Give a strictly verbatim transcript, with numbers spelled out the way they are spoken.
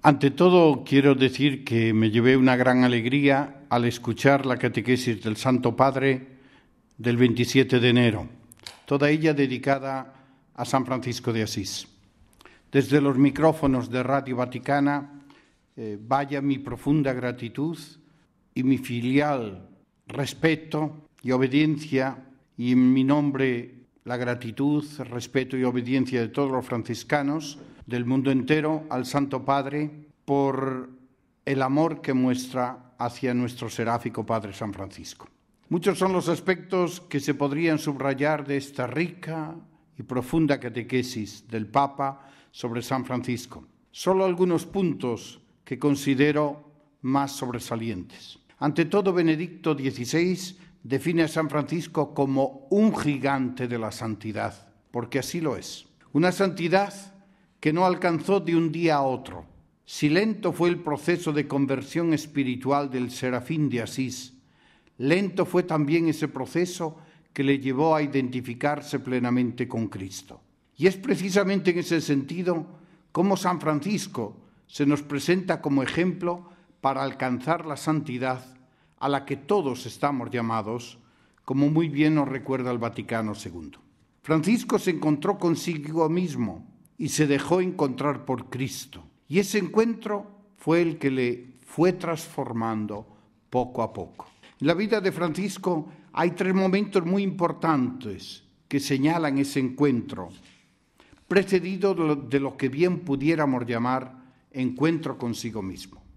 Ante todo, quiero decir que me llevé una gran alegría al escuchar la catequesis del Santo Padre del veintisiete de enero, toda ella dedicada a San Francisco de Asís. Desde los micrófonos de Radio Vaticana, eh, vaya mi profunda gratitud y mi filial respeto y obediencia, y en mi nombre la gratitud, respeto y obediencia de todos los franciscanos del mundo entero al Santo Padre por el amor que muestra hacia nuestro seráfico Padre San Francisco. Muchos son los aspectos que se podrían subrayar de esta rica y profunda catequesis del Papa sobre San Francisco. Solo algunos puntos que considero más sobresalientes. Ante todo, Benedicto dieciséis define a San Francisco como un gigante de la santidad, porque así lo es. Una santidad que no alcanzó de un día a otro. Si lento fue el proceso de conversión espiritual del Serafín de Asís, lento fue también ese proceso que le llevó a identificarse plenamente con Cristo. Y es precisamente en ese sentido como San Francisco se nos presenta como ejemplo para alcanzar la santidad a la que todos estamos llamados, como muy bien nos recuerda el Vaticano segundo. Francisco se encontró consigo mismo y se dejó encontrar por Cristo. Y ese encuentro fue el que le fue transformando poco a poco. En la vida de Francisco hay tres momentos muy importantes que señalan ese encuentro, precedido de lo que bien pudiéramos llamar encuentro consigo mismo.